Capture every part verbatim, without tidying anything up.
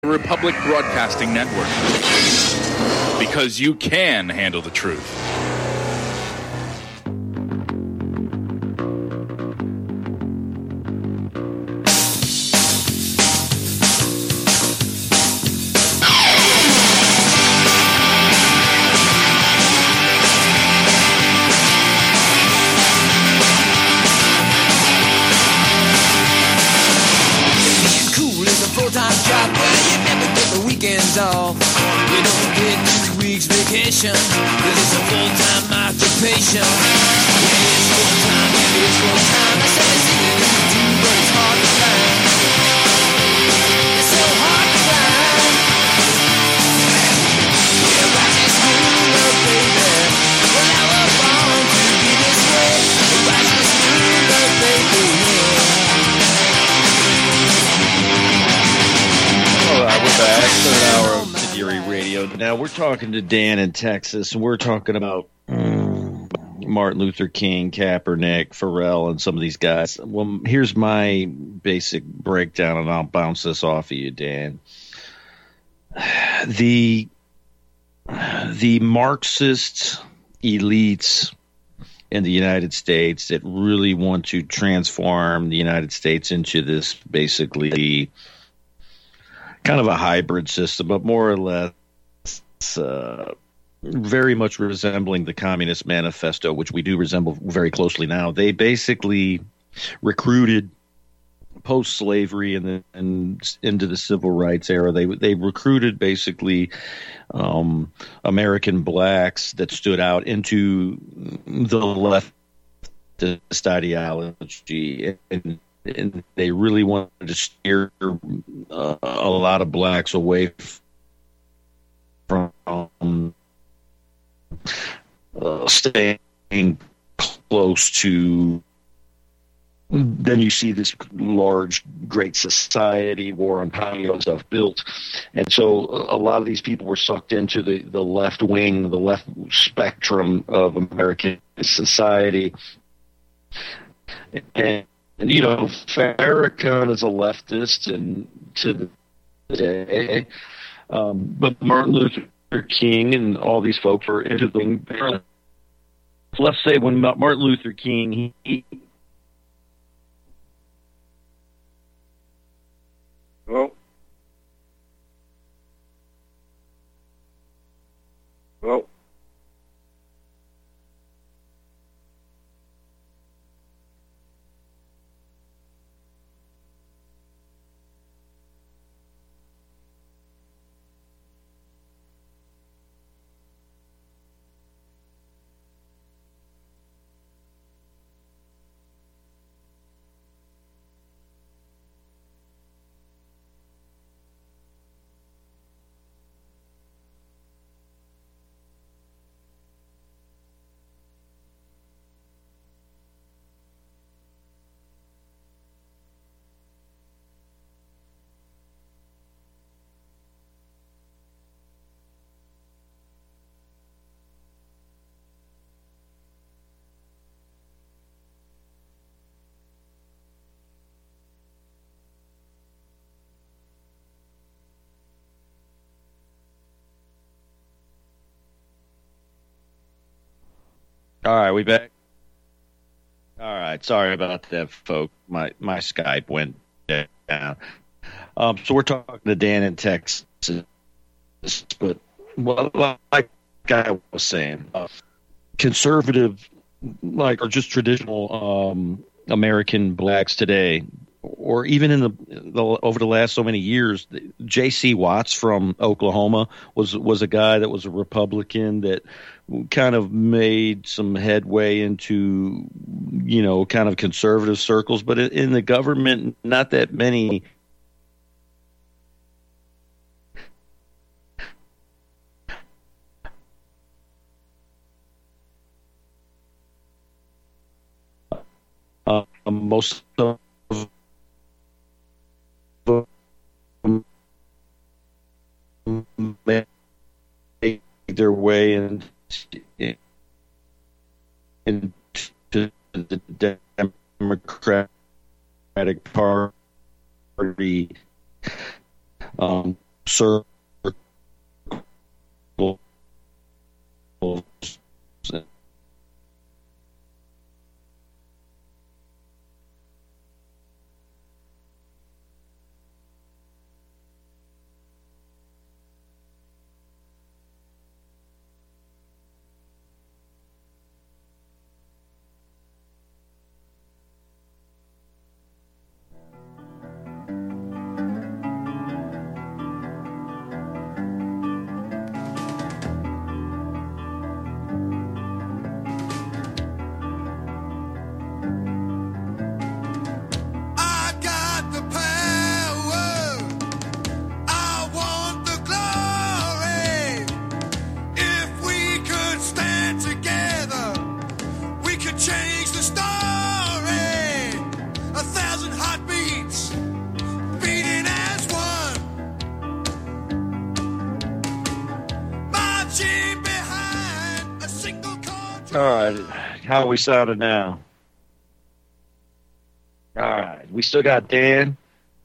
Republic Broadcasting Network. Because you can handle the truth. Off. You don't get two weeks vacation, but it's a full-time occupation. Yeah, it's full-time, yeah, it's full-time. I said it's easy to do, but it's hard to find. It's so hard to find. Yeah, I just knew love, baby. Well, I was born to be this way. I just knew love, baby. All right, we're back. Third hour of City Area Radio. Now we're talking to Dan in Texas, and we're talking about um, Martin Luther King, Kaepernick, Pharrell, and some of these guys. Well, here's my basic breakdown, and I'll bounce this off of you, Dan. The the Marxist elites in the United States that really want to transform the United States into this basically kind of a hybrid system, but more or less uh, very much resembling the Communist Manifesto, which we do resemble very closely now. They basically recruited post-slavery and then and into the civil rights era. They they recruited basically um, American blacks that stood out into the leftist ideology, and and they really wanted to steer uh, a lot of blacks away from um, uh, staying close to. Then you see this large, great society, war on poverty stuff built. And so a lot of these people were sucked into the, the left wing, the left spectrum of American society. And And, you know, Farrakhan is a leftist, and to the day, um, but Martin Luther King and all these folks were into the. Let's say when Martin Luther King, he. Well. Well. All right, we back. All right, sorry about that, folks. My my Skype went down. Um, so we're talking to Dan in Texas, but well, like I was saying, uh, conservative, like or just traditional um, American blacks today, or even in the, the over the last so many years, J C Watts from Oklahoma was was a guy that was a Republican that kind of made some headway into, you know, kind of conservative circles, but in the government, not that many. Uh, most of them make their way in, in, into the Democratic Party um, circles. I got the power. I want the glory. If we could stand together, we could change the story. A thousand heartbeats beating as one, marching behind a single chord. All right, how are we sounding now? All right, we still got Dan.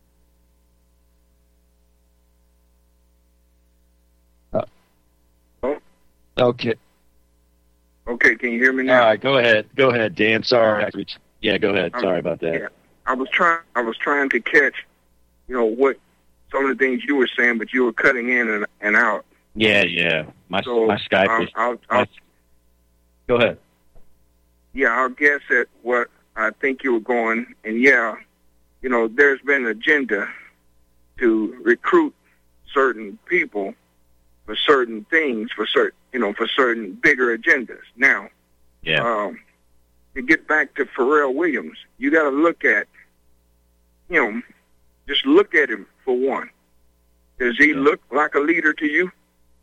Uh, Oh, okay, okay. Can you hear me all now? right, go ahead, go ahead, Dan. Sorry, yeah, go ahead. Um, Sorry about that. Yeah, I was trying. I was trying to catch, you know, what some of the things you were saying, but you were cutting in and, and out. Yeah, yeah. My So my Skype um, was. I'll, I'll, my- go ahead. yeah, I'll guess at what I think you were going. And yeah, you know, there's been an agenda to recruit certain people for certain things, for certain, you know, for certain bigger agendas. Now, Yeah, um, to get back to Pharrell Williams, you got to look at him. Just look at him for one. Does he Yeah. look like a leader to you?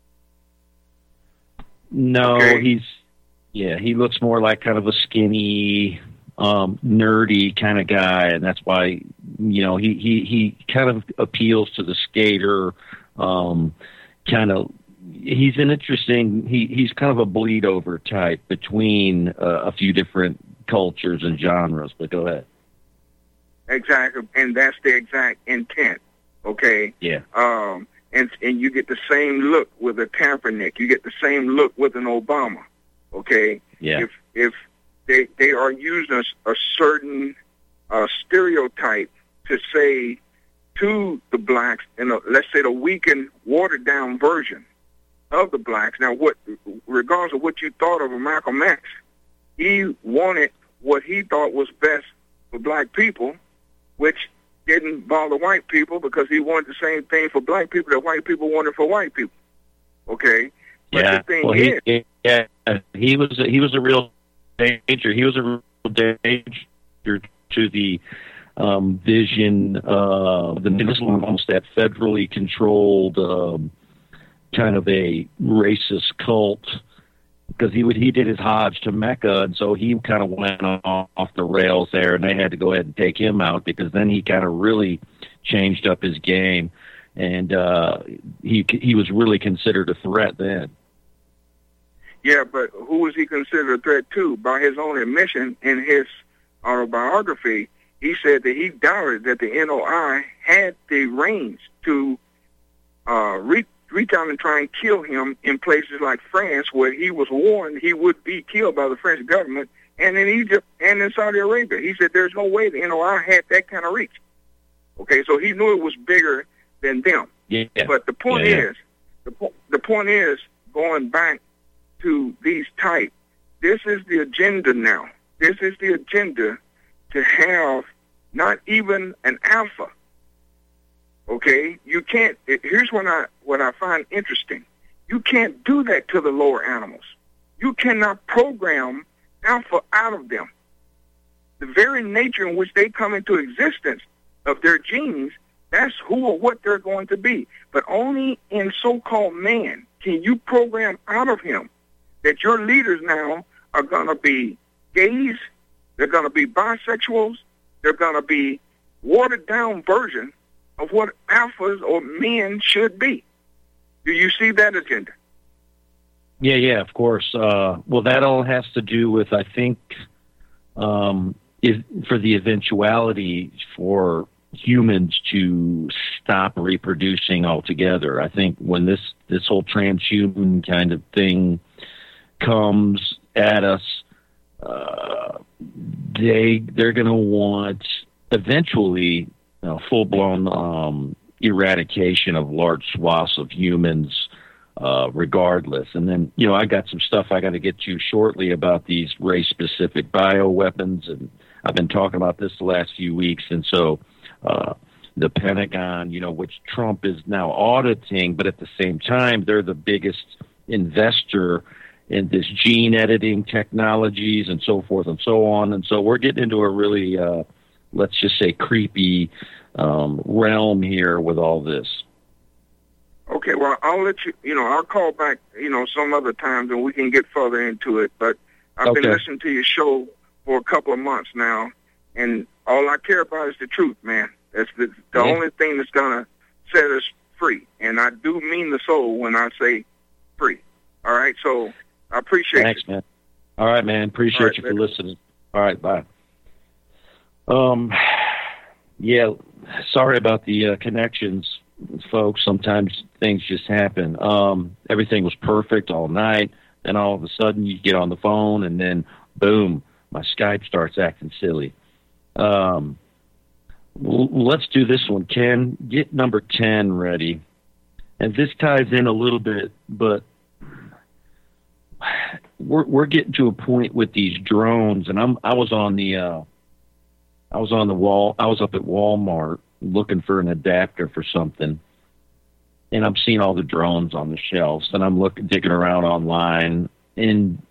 no, okay. he's yeah, he looks more like kind of a skinny, um, nerdy kind of guy, and that's why you know he he he kind of appeals to the skater. Um, kind of, he's an interesting. He he's kind of a bleed over type between uh, a few different cultures and genres. But go ahead. Exactly, and that's the exact intent. Okay. Yeah. Um, and and you get the same look with a Kaepernick. You get the same look with an Obama. Okay. Yeah. If if they they are using a, a certain uh, stereotype to say to the blacks, in a, let's say the weakened, watered down version of the blacks. Now, what, regardless of what you thought of Malcolm X, he wanted what he thought was best for black people, which didn't bother white people because he wanted the same thing for black people that white people wanted for white people. Okay? But Yeah. the thing Well, he, is, yeah, he was a, he was a real danger. He was a real danger to the um, vision, uh, the almost that federally controlled um, kind of a racist cult, because he would he did his Hajj to Mecca, and so he kind of went off, off the rails there, and they had to go ahead and take him out because then he kind of really changed up his game, and uh, he he was really considered a threat then. yeah, but who was he considered a threat to? By his own admission in his autobiography, he said that he doubted that the N O I had the range to uh, reach, reach out and try and kill him in places like France, where he was warned he would be killed by the French government, and in Egypt and in Saudi Arabia. He said there's no way the N O I had that kind of reach. Okay, so he knew it was bigger than them. Yeah. But the point Yeah, yeah. is, the, po- the point is, going back to these type, this is the agenda now. This is the agenda to have not even an alpha. Okay, you can't. It, here's what I what I find interesting. You can't do that to the lower animals. You cannot program alpha out of them. The very nature in which they come into existence of their genes, that's who or what they're going to be. But only in so-called man can you program out of him that your leaders now are going to be gays, they're going to be bisexuals, they're going to be watered-down version of what alphas or men should be. Do you see that agenda? Yeah, yeah, of course. Uh, well, that all has to do with, I think, um, if, for the eventuality for humans to stop reproducing altogether. I think when this, this whole transhuman kind of thing comes at us, uh, they, they're going to want eventually, you know, full blown, um, eradication of large swaths of humans, uh, regardless. And then, you know, I got some stuff I got to get to shortly about these race specific bioweapons. And I've been talking about this the last few weeks. And so, uh, the Pentagon, you know, which Trump is now auditing, but at the same time, they're the biggest investor in this gene editing technologies and so forth and so on. And so we're getting into a really, uh, let's just say creepy, um, realm here with all this. Okay, well, I'll let you, you know, I'll call back, you know, some other times and we can get further into it. But I've Okay. been listening to your show for a couple of months now, and all I care about is the truth, man. That's the, the Yeah. only thing that's going to set us free. And I do mean the soul when I say free. All right, so I appreciate Thanks, it. man. All right, man. Appreciate All right, you for later. listening. All right, bye. Um, yeah, sorry about the uh, connections, folks. Sometimes things just happen. Um, everything was perfect all night, then all of a sudden you get on the phone, and then boom, my Skype starts acting silly. Um, l- let's do this one, Ken. Get number ten ready. And this ties in a little bit, but we're we're getting to a point with these drones, and I'm I was on the uh, I was on the wall. I was up at Walmart looking for an adapter for something, and I'm seeing all the drones on the shelves, and I'm looking digging around online, and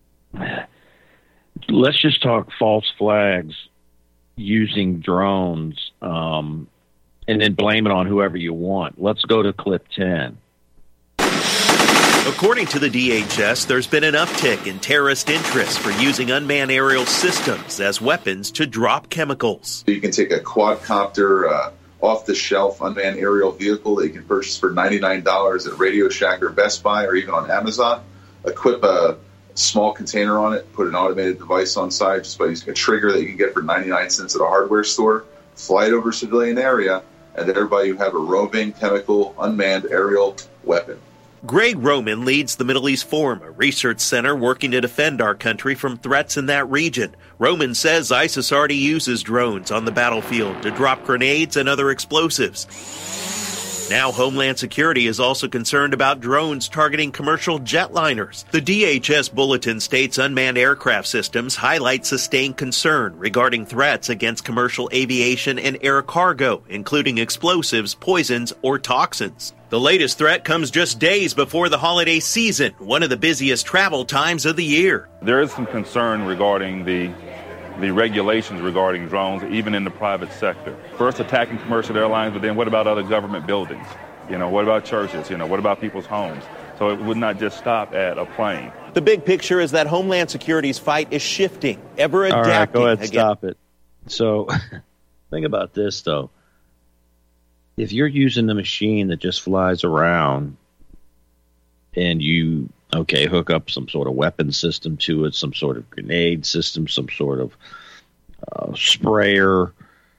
let's just talk false flags using drones, um, and then blame it on whoever you want. Let's go to clip ten. According to the D H S, there's been an uptick in terrorist interest for using unmanned aerial systems as weapons to drop chemicals. You can take a quadcopter, uh, off-the-shelf unmanned aerial vehicle that you can purchase for ninety-nine dollars at Radio Shack or Best Buy or even on Amazon, equip a small container on it, put an automated device on side just by using a trigger that you can get for ninety-nine cents at a hardware store, fly it over a civilian area, and thereby you have a roving, chemical, unmanned aerial weapon. Greg Roman leads the Middle East Forum, a research center working to defend our country from threats in that region. Roman says ISIS already uses drones on the battlefield to drop grenades and other explosives. Now Homeland Security is also concerned about drones targeting commercial jetliners. The D H S bulletin states unmanned aircraft systems highlight sustained concern regarding threats against commercial aviation and air cargo, including explosives, poisons, or toxins. The latest threat comes just days before the holiday season, one of the busiest travel times of the year. There is some concern regarding the the regulations regarding drones, even in the private sector. First attacking commercial airlines, but then what about other government buildings? You know, what about churches? You know, what about people's homes? So it would not just stop at a plane. The big picture is that Homeland Security's fight is shifting, ever All adapting. right, go ahead, again. stop it. So, think about this, though. If you're using the machine that just flies around and you, okay, hook up some sort of weapon system to it, some sort of grenade system, some sort of uh, sprayer,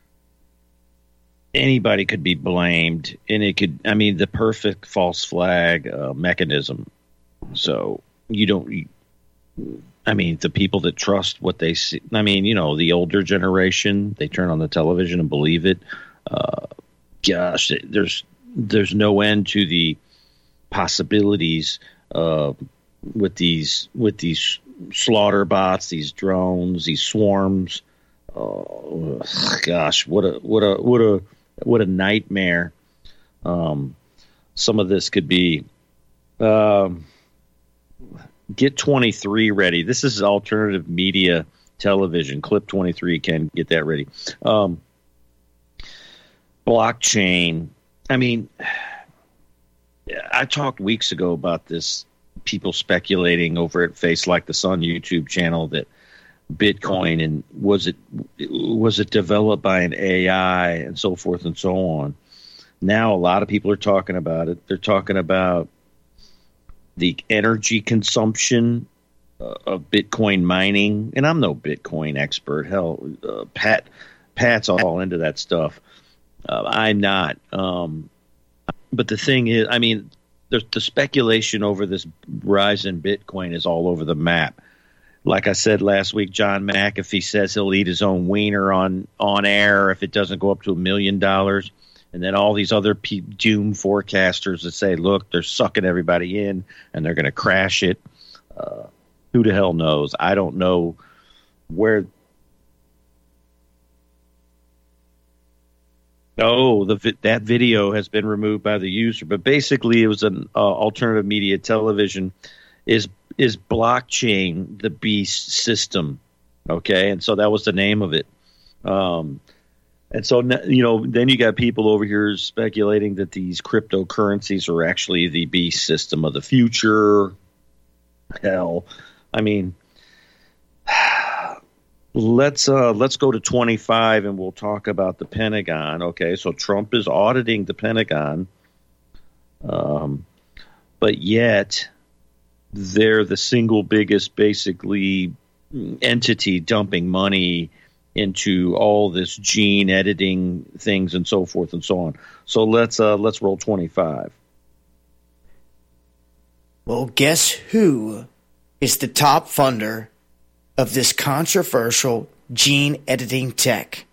anybody could be blamed. And it could, I mean, the perfect false flag uh, mechanism. So you don't, you, I mean, the people that trust what they see, I mean, you know, the older generation, they turn on the television and believe it. Uh, gosh, there's there's no end to the possibilities uh, with these with these slaughter bots, these drones, these swarms. Oh, gosh, what a what a what a what a nightmare. Um, some of this could be. Um, get twenty-three ready. This is alternative media television. Clip twenty-three can get that ready. Um, blockchain. I mean, I talked weeks ago about this. People speculating over at Face Like the Sun YouTube channel that Bitcoin and was it was it developed by an A I and so forth and so on. Now a lot of people are talking about it. They're talking about the energy consumption uh, of Bitcoin mining, and I'm no Bitcoin expert. Hell, uh, Pat, Pat's all into that stuff. Uh, I'm not. Um, but the thing is, I mean, there's the speculation over this rise in Bitcoin is all over the map. Like I said last week, John McAfee says he'll eat his own wiener on, on air if it doesn't go up to a million dollars. And then all these other pe- doom forecasters that say, look, they're sucking everybody in and they're going to crash it. Uh, who the hell knows? I don't know where. Oh, the that video has been removed by the user. But basically, it was an uh, alternative media television. Is is blockchain the beast system? Okay, and so that was the name of it. Um, and so you know, then you got people over here speculating that these cryptocurrencies are actually the beast system of the future. Hell, I mean. Let's uh, let's go to twenty-five and we'll talk about the Pentagon. Okay, so Trump is auditing the Pentagon, um, but yet they're the single biggest, basically, entity dumping money into all this gene editing things and so forth and so on. So let's uh, let's roll twenty-five. Well, guess who is the top funder of this controversial gene editing tech?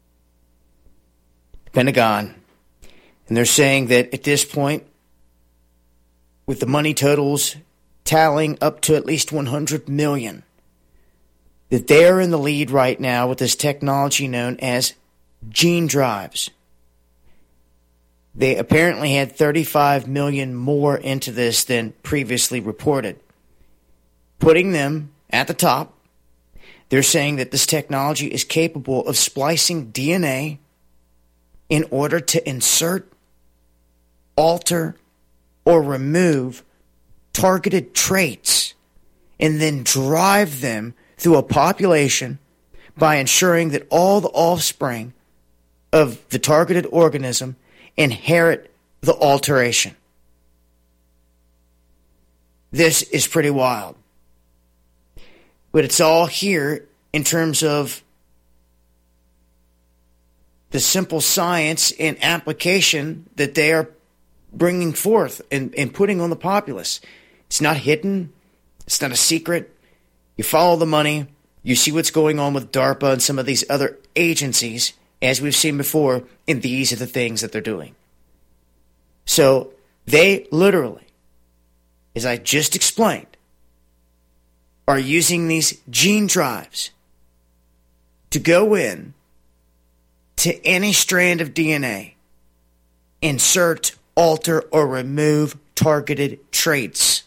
Pentagon. And they're saying that at this point, with the money totals tallying up to at least one hundred million, that they're in the lead right now with this technology known as gene drives. They apparently had thirty-five million more into this than previously reported, putting them at the top. They're saying that this technology is capable of splicing D N A in order to insert, alter, or remove targeted traits and then drive them through a population by ensuring that all the offspring of the targeted organism inherit the alteration. This is pretty wild. But it's all here in terms of the simple science and application that they are bringing forth and, and putting on the populace. It's not hidden. It's not a secret. You follow the money. You see what's going on with DARPA and some of these other agencies, as we've seen before, and these are the things that they're doing. So they literally, as I just explained, are using these gene drives to go in to any strand of D N A, insert, alter, or remove targeted traits.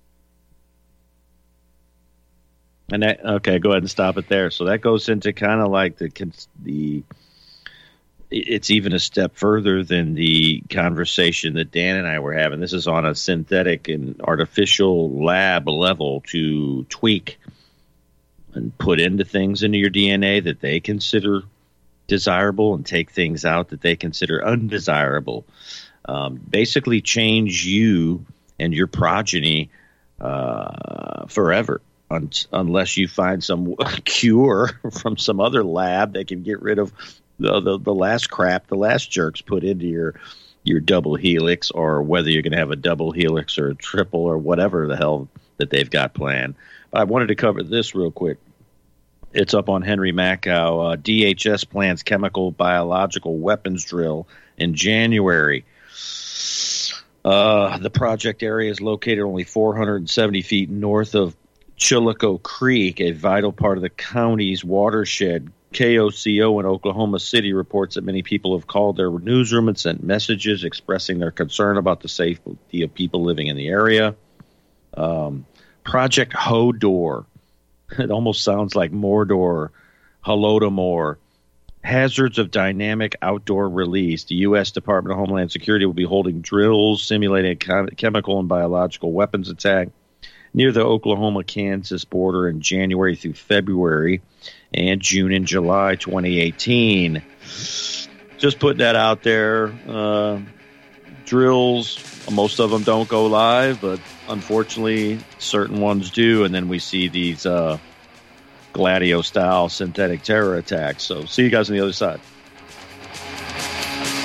And that, okay, go ahead and stop it there. So that goes into kind of like the the. It's even a step further than the conversation that Dan and I were having. This is on a synthetic and artificial lab level to tweak and put into things into your D N A that they consider desirable and take things out that they consider undesirable. Um, basically change you and your progeny uh, forever un- unless you find some cure from some other lab that can get rid of The, the the last crap, the last jerks put into your your double helix, or whether you're going to have a double helix or a triple or whatever the hell that they've got planned. But I wanted to cover this real quick. It's up on Henry Makow. Uh, D H S plans chemical biological weapons drill in January. Uh, the project area is located only four hundred seventy feet north of Chillicothe Creek, a vital part of the county's watershed. K O C O in Oklahoma City reports that many people have called their newsroom and sent messages expressing their concern about the safety of people living in the area. Um, Project Hodor. It almost sounds like Mordor. Holodomor. Hazards of dynamic outdoor release. The U S Department of Homeland Security will be holding drills simulating a chem- chemical and biological weapons attack near the Oklahoma-Kansas border in January through February and June and July twenty eighteen. Just putting that out there. Uh, drills, most of them don't go live, but unfortunately certain ones do, and then we see these uh, Gladio-style synthetic terror attacks. So see you guys on the other side.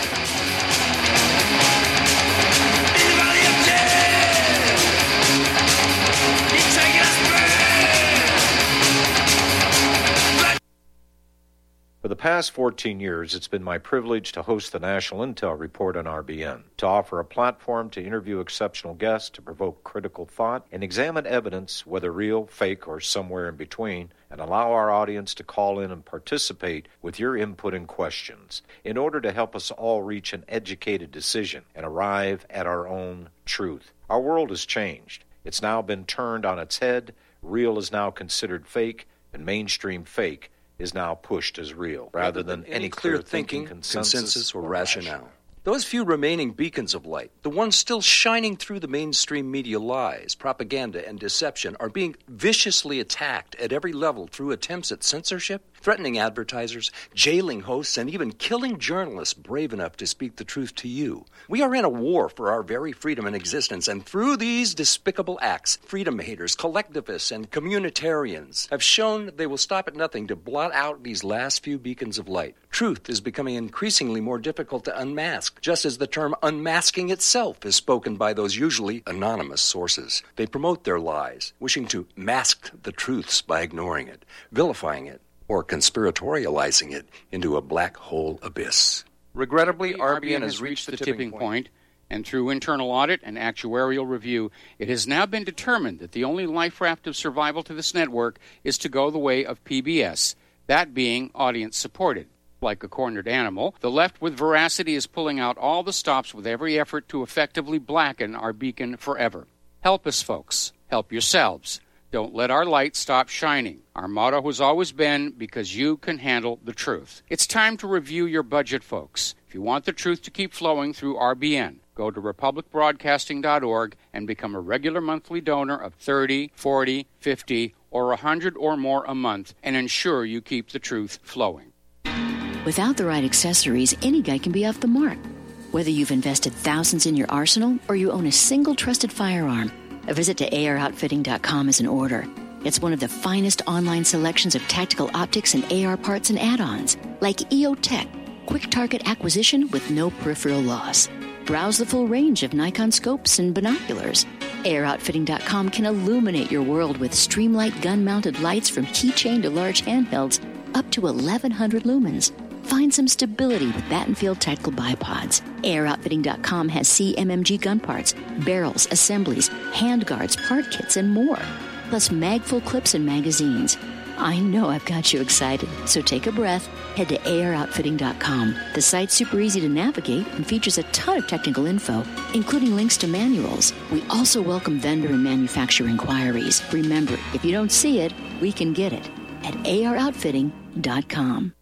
past fourteen years, it's been my privilege to host the National Intel Report on R B N, to offer a platform to interview exceptional guests, to provoke critical thought, and examine evidence, whether real, fake, or somewhere in between, and allow our audience to call in and participate with your input and questions in order to help us all reach an educated decision and arrive at our own truth. Our world has changed. It's now been turned on its head. Real is now considered fake, and mainstream fake is now pushed as real, rather than any clear thinking, consensus, consensus or rationale. Those few remaining beacons of light, the ones still shining through the mainstream media lies, propaganda, and deception, are being viciously attacked at every level through attempts at censorship, threatening advertisers, jailing hosts, and even killing journalists brave enough to speak the truth to you. We are in a war for our very freedom and existence, and through these despicable acts, freedom haters, collectivists, and communitarians have shown they will stop at nothing to blot out these last few beacons of light. Truth is becoming increasingly more difficult to unmask, just as the term unmasking itself is spoken by those usually anonymous sources. They promote their lies, wishing to mask the truths by ignoring it, vilifying it, or conspiratorializing it into a black hole abyss. Regrettably, R B N has reached the tipping point, and through internal audit and actuarial review, it has now been determined that the only life raft of survival to this network is to go the way of P B S, that being audience-supported. Like a cornered animal, the left with veracity is pulling out all the stops with every effort to effectively blacken our beacon forever. Help us, folks. Help yourselves. Don't let our light stop shining. Our motto has always been, because you can handle the truth. It's time to review your budget, folks. If you want the truth to keep flowing through R B N, go to republic broadcasting dot org and become a regular monthly donor of thirty, forty, fifty, or one hundred or more a month and ensure you keep the truth flowing. Without the right accessories, any guy can be off the mark. Whether you've invested thousands in your arsenal or you own a single trusted firearm, a visit to A R outfitting dot com is in order. It's one of the finest online selections of tactical optics and A R parts and add-ons, like E O Tech, quick target acquisition with no peripheral loss. Browse the full range of Nikon scopes and binoculars. A R outfitting dot com can illuminate your world with Streamlight gun-mounted lights from keychain to large handhelds up to eleven hundred lumens. Find some stability with Battenfield tactical bipods. A R outfitting dot com has C M M G gun parts, barrels, assemblies, handguards, part kits, and more. Plus mag-full clips and magazines. I know I've got you excited, so take a breath. Head to A R outfitting dot com. The site's super easy to navigate and features a ton of technical info, including links to manuals. We also welcome vendor and manufacturer inquiries. Remember, if you don't see it, we can get it at A R outfitting dot com.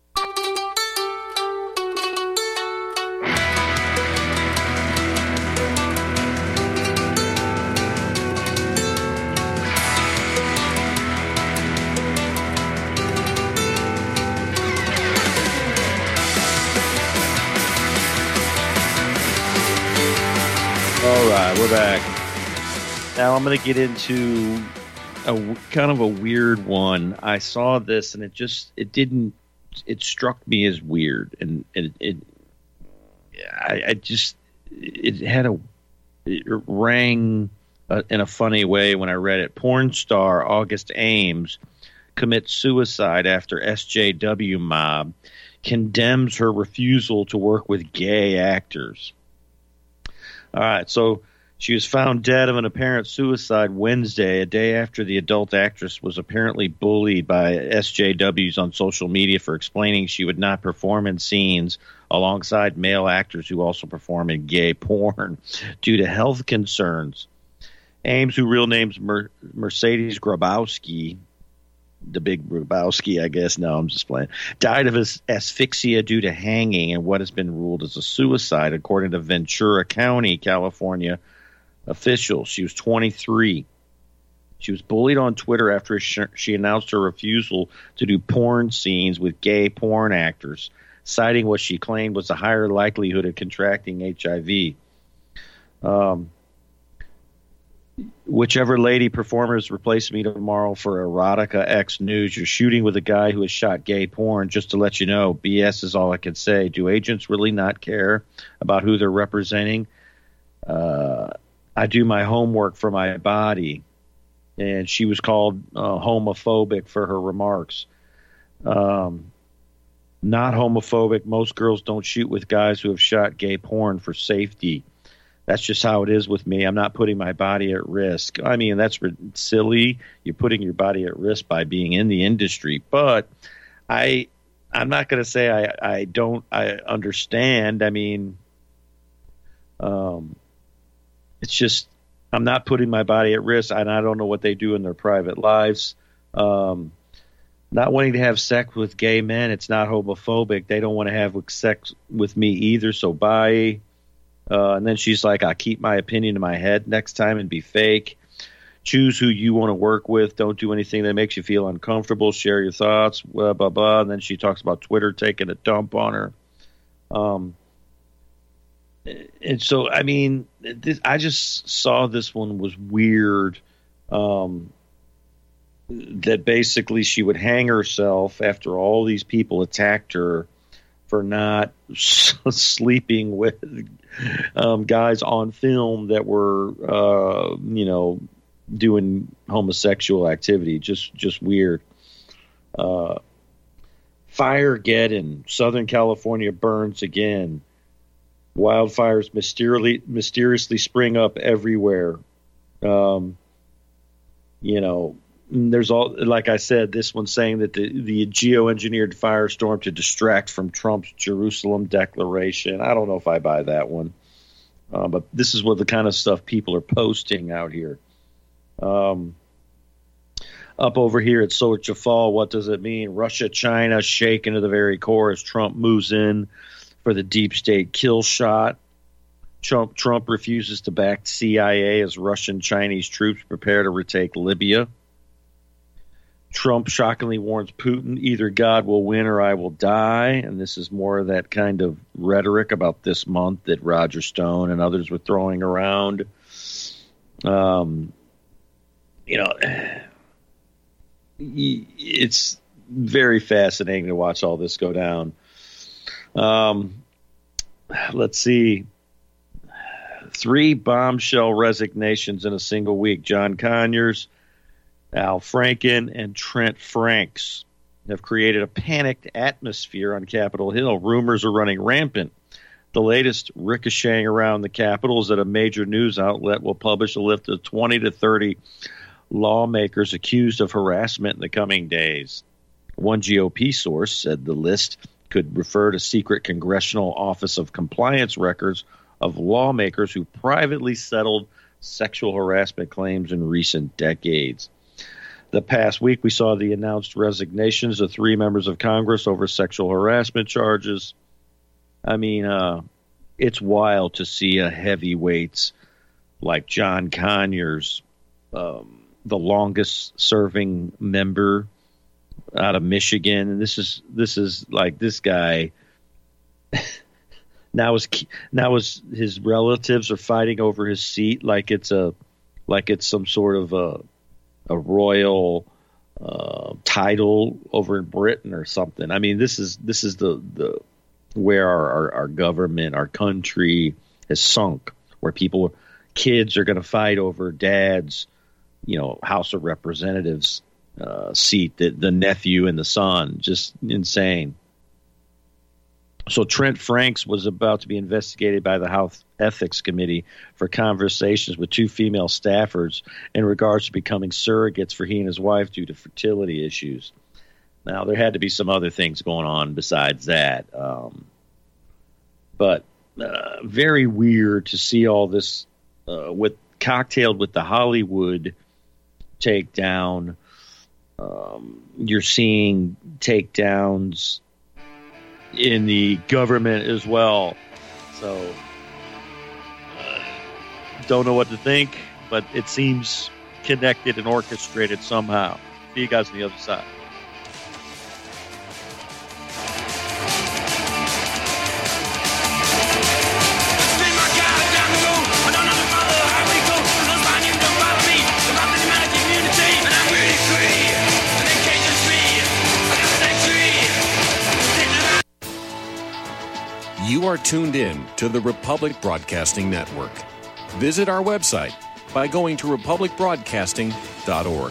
All right, we're back. Now I'm going to get into a kind of a weird one. I saw this and it just it didn't it struck me as weird, and it, it I, I just it had a it rang uh, in a funny way when I read it. Porn star August Ames commits suicide after S J W mob condemns her refusal to work with gay actors. All right, so she was found dead of an apparent suicide Wednesday, a day after the adult actress was apparently bullied by S J Ws on social media for explaining she would not perform in scenes alongside male actors who also perform in gay porn due to health concerns. Ames, who real name's Mer- Mercedes Grabowski, the big Grabowski, I guess. No, I'm just playing. Died of as- asphyxia due to hanging and what has been ruled as a suicide, according to Ventura County, California officials. She was twenty-three. She was bullied on Twitter after she announced her refusal to do porn scenes with gay porn actors, citing what she claimed was a higher likelihood of contracting H I V. Um, whichever lady performers replace me tomorrow for Erotica X News, you're shooting with a guy who has shot gay porn. Just to let you know, B S is all I can say. Do agents really not care about who they're representing? Uh, I do my homework for my body. And she was called uh, homophobic for her remarks. Um, Not homophobic. Most girls don't shoot with guys who have shot gay porn for safety. That's just how it is with me. I'm not putting my body at risk. I mean, that's silly. You're putting your body at risk by being in the industry. But I, I'm not going to say I, I don't I understand. I mean, um, it's just I'm not putting my body at risk, and I don't know what they do in their private lives. Um, not wanting to have sex with gay men, it's not homophobic. They don't want to have sex with me either, so bye. Uh, and then she's like, I keep my opinion in my head next time and be fake. Choose who you want to work with. Don't do anything that makes you feel uncomfortable. Share your thoughts, blah, blah, blah. And then she talks about Twitter taking a dump on her. Um, and so, I mean, this, I just saw this one was weird. Um, that basically she would hang herself after all these people attacked her for not sleeping with um, guys on film that were, uh, you know, doing homosexual activity. Just, just weird. Uh, Firegeddon, Southern California burns again. Wildfires mysteriously mysteriously spring up everywhere. Um, you know. There's all, like I said, this one's saying that the, the geoengineered firestorm to distract from Trump's Jerusalem declaration. I don't know if I buy that one, uh, but this is what the kind of stuff people are posting out here. Um, up over here at Sochifal, what does it mean? Russia, China shaken to the very core as Trump moves in for the deep state kill shot. Trump, Trump refuses to back C I A as Russian Chinese troops prepare to retake Libya. Trump shockingly warns Putin, either God will win or I will die. And this is more of that kind of rhetoric about this month that Roger Stone and others were throwing around. Um, you know, it's very fascinating to watch all this go down. Um, let's see. Three bombshell resignations in a single week. John Conyers, Al Franken, and Trent Franks have created a panicked atmosphere on Capitol Hill. Rumors are running rampant. The latest ricocheting around the Capitol is that a major news outlet will publish a list of twenty to thirty lawmakers accused of harassment in the coming days. One G O P source said the list could refer to secret Congressional Office of Compliance records of lawmakers who privately settled sexual harassment claims in recent decades. The past week, we saw the announced resignations of three members of Congress over sexual harassment charges. I mean, uh, it's wild to see a heavyweights like John Conyers, um, the longest-serving member out of Michigan, and this is this is like this guy. now his now his his relatives are fighting over his seat like it's a like it's some sort of a. a royal uh, title over in Britain or something. I mean, this is this is the, the where our, our, our government, our country has sunk, where people, kids are going to fight over dad's, you know, House of Representatives uh, seat, the, the nephew and the son. Just insane. So Trent Franks was about to be investigated by the House Ethics Committee for conversations with two female staffers in regards to becoming surrogates for he and his wife due to fertility issues. Now, there had to be some other things going on besides that. Um, but uh, very weird to see all this uh, with cocktailed with the Hollywood takedown. Um, you're seeing takedowns in the government as well. So uh, don't know what to think, but it seems connected and orchestrated somehow. See you guys on the other side. You are tuned in to the Republic Broadcasting Network. Visit our website by going to republic broadcasting dot org.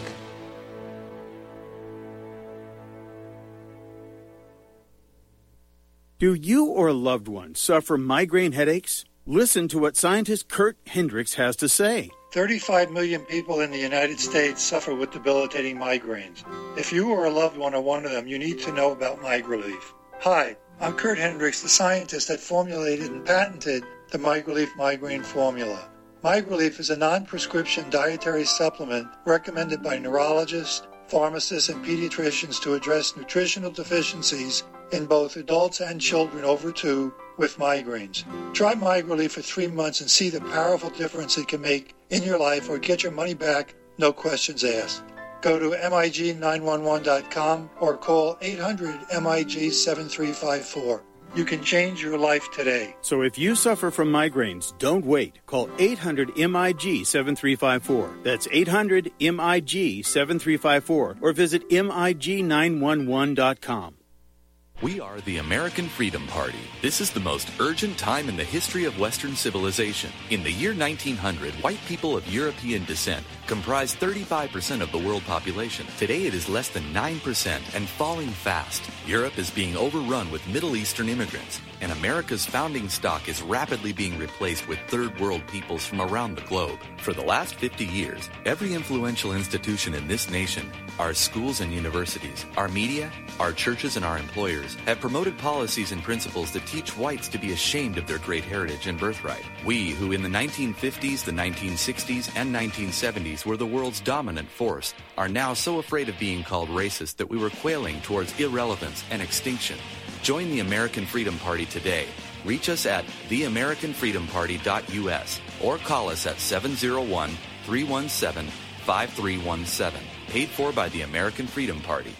Do you or a loved one suffer migraine headaches? Listen to what scientist Kurt Hendricks has to say. thirty-five million people in the United States suffer with debilitating migraines. If you or a loved one are one of them, you need to know about MigraLief. Hi, I'm Kurt Hendricks, the scientist that formulated and patented the MigraLief migraine formula. MigraLief is a non-prescription dietary supplement recommended by neurologists, pharmacists, and pediatricians to address nutritional deficiencies in both adults and children over two with migraines. Try MigraLief for three months and see the powerful difference it can make in your life, or get your money back, no questions asked. Go to M I G nine one one dot com or call eight hundred M I G seven three five four. You can change your life today. So if you suffer from migraines, don't wait. Call eight hundred M I G seven three five four. That's eight hundred M I G seven three five four, or visit M I G nine one one dot com. We are the American Freedom Party. This is the most urgent time in the history of Western civilization. In the year nineteen hundred, white people of European descent comprised thirty-five percent of the world population. Today it is less than nine percent and falling fast. Europe is being overrun with Middle Eastern immigrants, and America's founding stock is rapidly being replaced with third world peoples from around the globe. For the last fifty years, every influential institution in this nation, our schools and universities, our media, our churches, and our employers have promoted policies and principles that teach whites to be ashamed of their great heritage and birthright. We, who in the nineteen fifties, the nineteen sixties, and nineteen seventies were the world's dominant force, are now so afraid of being called racist that we were quailing towards irrelevance and extinction. Join the American Freedom Party today. Reach us at the american freedom party dot U S or call us at seven oh one, three one seven, five three one seven. Paid for by the American Freedom Party.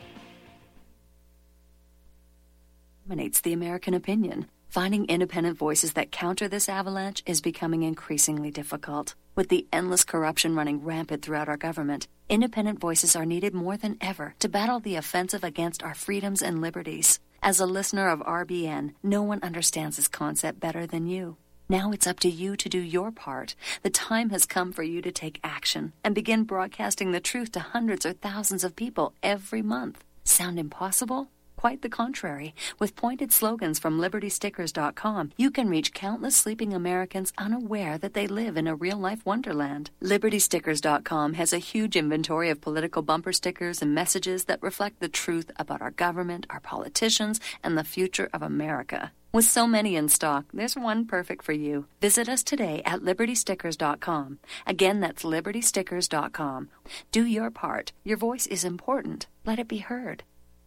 Dominates the American opinion. Finding independent voices that counter this avalanche is becoming increasingly difficult. With the endless corruption running rampant throughout our government, independent voices are needed more than ever to battle the offensive against our freedoms and liberties. As a listener of R B N, no one understands this concept better than you. Now it's up to you to do your part. The time has come for you to take action and begin broadcasting the truth to hundreds or thousands of people every month. Sound impossible? Quite the contrary. With pointed slogans from liberty stickers dot com, you can reach countless sleeping Americans unaware that they live in a real-life wonderland. liberty stickers dot com has a huge inventory of political bumper stickers and messages that reflect the truth about our government, our politicians, and the future of America. With so many in stock, there's one perfect for you. Visit us today at liberty stickers dot com. Again, that's liberty stickers dot com. Do your part. Your voice is important. Let it be heard.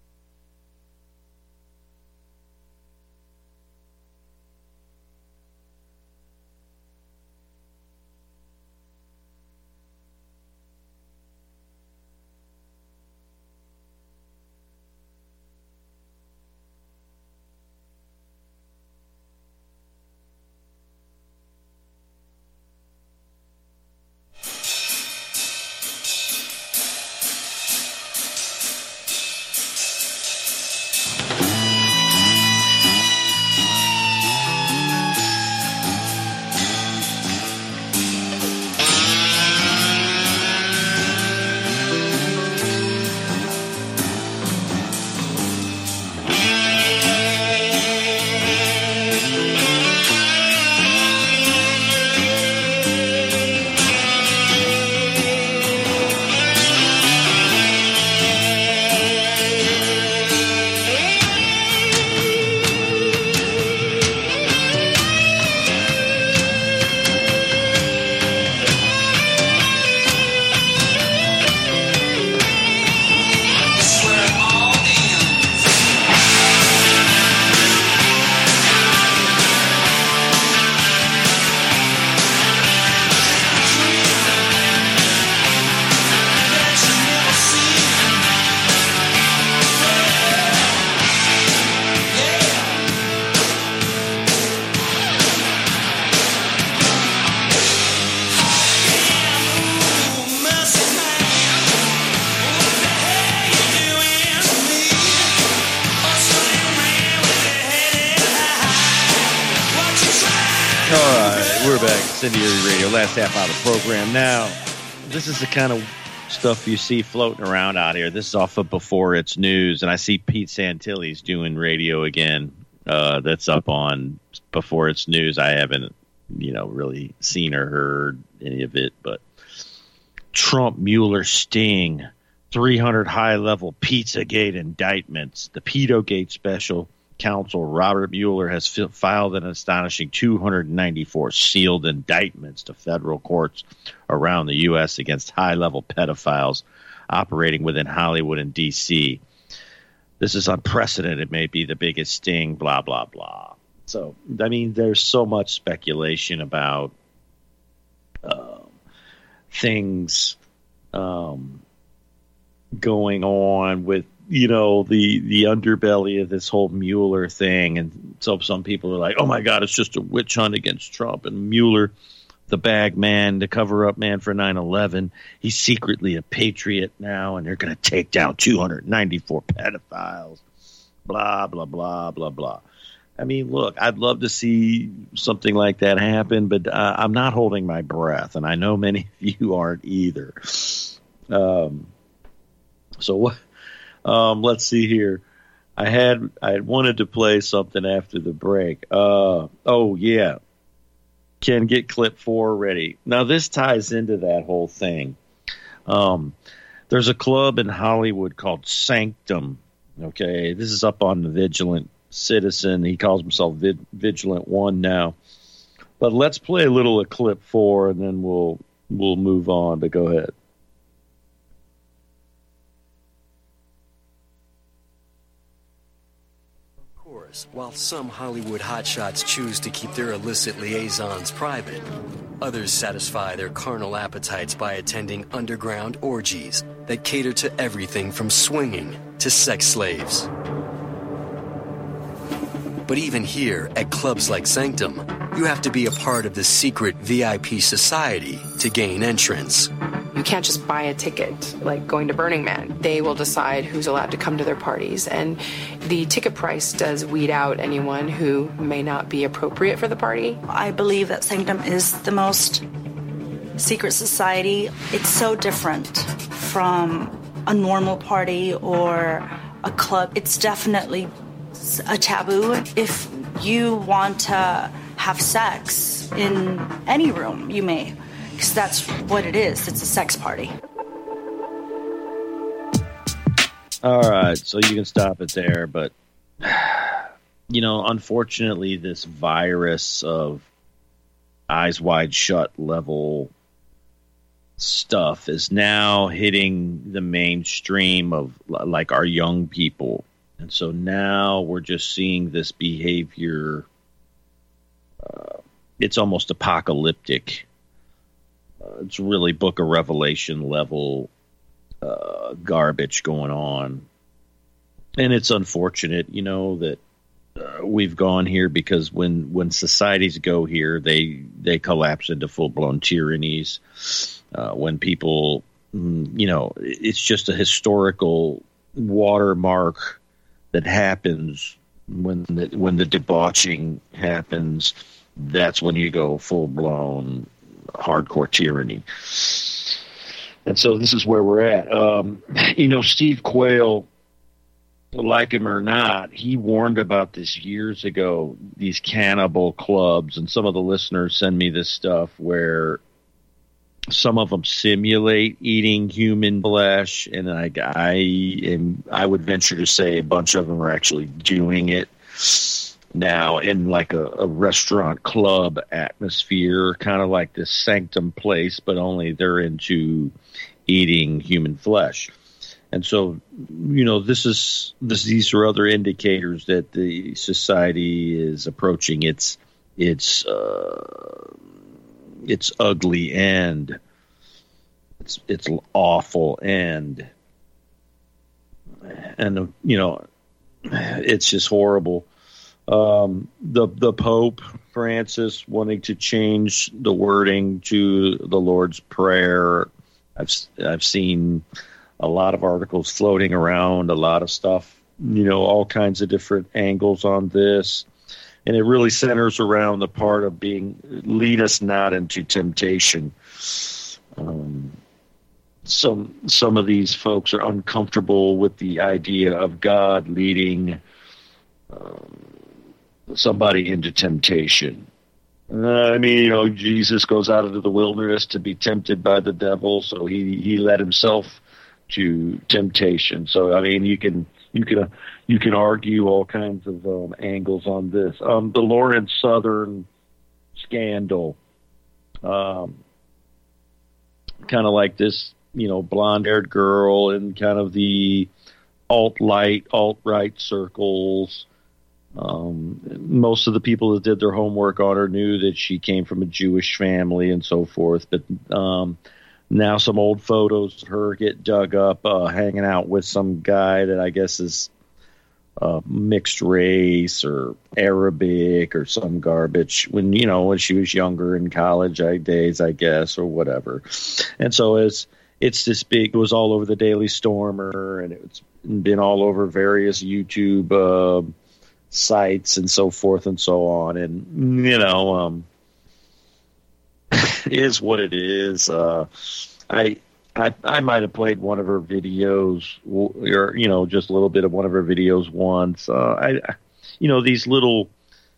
Incendiary Radio, last half hour of the program. Now, this is the kind of stuff you see floating around out here. This is off of Before It's News, and I see Pete Santilli's doing radio again uh, that's up on before it's news. I haven't, you know, really seen or heard any of it, but Trump, Mueller, Sting, three hundred high-level Pizzagate indictments. The Pedogate special counsel Robert Mueller has fi- filed an astonishing two hundred ninety-four sealed indictments to federal courts around the U S against high-level pedophiles operating within Hollywood and D C. This is unprecedented. It may be the biggest sting, blah, blah, blah. So, I mean, there's so much speculation about uh, things um, going on with, you know, the, the underbelly of this whole Mueller thing. And so some people are like, oh, my God, it's just a witch hunt against Trump. And Mueller, the bag man, the cover-up man for nine eleven, he's secretly a patriot now, and they're going to take down two hundred ninety-four pedophiles, blah, blah, blah, blah, blah. I mean, look, I'd love to see something like that happen, but uh, I'm not holding my breath, and I know many of you aren't either. Um, so what? Um, let's see here. I had I had wanted to play something after the break. Uh, oh yeah, Ken, get clip four ready. Now this ties into that whole thing. Um, there's a club in Hollywood called Sanctum. Okay, this is up on the Vigilant Citizen. He calls himself Vid- Vigilant One now. But let's play a little of clip four, and then we'll we'll move on. But go ahead. While some Hollywood hotshots choose to keep their illicit liaisons private, others satisfy their carnal appetites by attending underground orgies that cater to everything from swinging to sex slaves. But even here, at clubs like Sanctum, you have to be a part of the secret V I P society to gain entrance. You can't just buy a ticket like going to Burning Man. They will decide who's allowed to come to their parties, and the ticket price does weed out anyone who may not be appropriate for the party. I believe that Sanctum is the most secret society. It's so different from a normal party or a club. It's definitely a taboo. If you want to have sex in any room, you may. Because that's what it is. It's a sex party. All right, so you can stop it there. But, you know, unfortunately, this virus of eyes wide shut level stuff is now hitting the mainstream of, like, our young people. And so now we're just seeing this behavior. Uh, it's almost apocalyptic. Uh, it's really Book of Revelation level uh, garbage going on. And it's unfortunate, you know, that uh, we've gone here because when, when societies go here, they, they collapse into full-blown tyrannies. Uh, when people, you know, it's just a historical watermark that happens when the, when the debauching happens. That's when you go full-blown hardcore tyranny. And so this is where we're at. Um, you know, Steve Quayle, like him or not, he warned about this years ago, these cannibal clubs, and some of the listeners send me this stuff where some of them simulate eating human flesh, and I, I, am, I would venture to say a bunch of them are actually doing it now in like a, a restaurant club atmosphere, kind of like this Sanctum place, but only they're into eating human flesh. And so, you know, this is this. These are other indicators that the society is approaching its its uh, its ugly end. It's it's awful end, and you know, it's just horrible. Um, the the Pope Francis wanting to change the wording to the Lord's Prayer. I've I've seen a lot of articles floating around, a lot of stuff, you know, all kinds of different angles on this, and it really centers around the part of being lead us not into temptation. Um, some some of these folks are uncomfortable with the idea of God leading. Um, somebody into temptation. Uh, I mean, you know, Jesus goes out into the wilderness to be tempted by the devil, so he, he led himself to temptation. So, I mean, you can you can uh, you can argue all kinds of um, angles on this. Um, the Lawrence Southern scandal, um, kind of like this, you know, blonde-haired girl in kind of the alt-light, alt-right circles. Um, most of the people that did their homework on her knew that she came from a Jewish family and so forth. But um, now some old photos of her get dug up uh, hanging out with some guy that I guess is uh, mixed race or Arabic or some garbage when, you know, when she was younger in college days, I guess, or whatever. And so it's, it's this big, it was all over the Daily Stormer, and it's been all over various YouTube uh, sites and so forth and so on. And, you know, um, it is what it is. Uh, I, I, I might have played one of her videos, or, you know, just a little bit of one of her videos once. Uh, I, you know, these little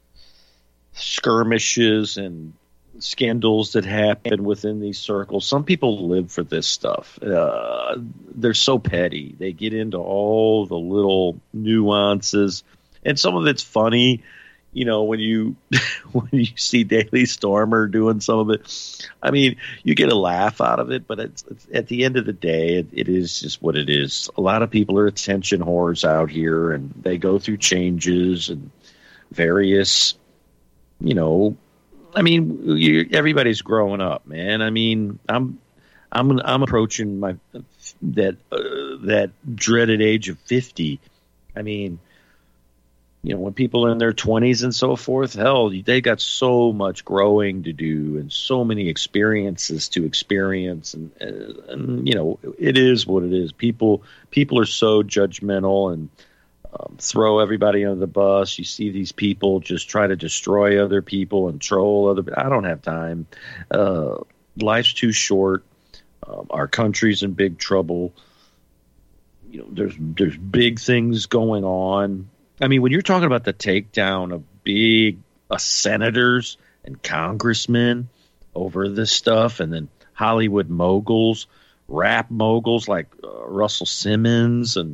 skirmishes and scandals that happen within these circles. Some people live for this stuff. Uh, they're so petty. They get into all the little nuances, and some of it's funny. You know, when you when you see Daily Stormer doing some of it, I mean, you get a laugh out of it, but it's, it's, at the end of the day, it, it is just what it is. A lot of people are attention whores out here, and they go through changes and various, you know, I mean, you, everybody's growing up, man. I mean, I'm I'm I'm approaching my that uh, that dreaded age of fifty. I mean, you know, when people are in their twenties and so forth, hell, they got so much growing to do and so many experiences to experience. And, and you know, it is what it is. People people are so judgmental and um, throw everybody under the bus. You see these people just try to destroy other people and troll other people. I don't have time. Uh, life's too short. Um, our country's in big trouble. You know, there's there's big things going on. I mean, when you're talking about the takedown of big uh, senators and congressmen over this stuff, and then Hollywood moguls, rap moguls like uh, Russell Simmons, and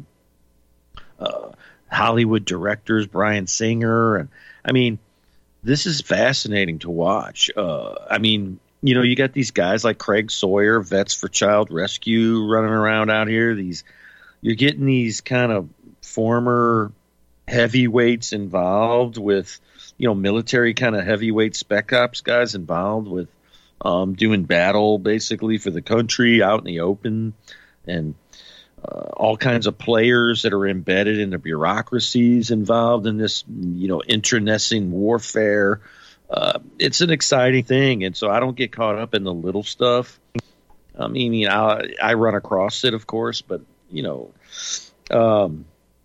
uh, Hollywood directors, Bryan Singer, and I mean, this is fascinating to watch. Uh, I mean, you know, you got these guys like Craig Sawyer, Vets for Child Rescue, running around out here. These, you're getting these kind of former heavyweights involved with, you know, military kind of heavyweight spec ops guys involved with um, doing battle basically for the country out in the open, and uh, all kinds of players that are embedded in the bureaucracies involved in this, you know, internecine warfare. Uh, it's an exciting thing, and so I don't get caught up in the little stuff. I mean, you know, I, I run across it, of course, but, you know, um,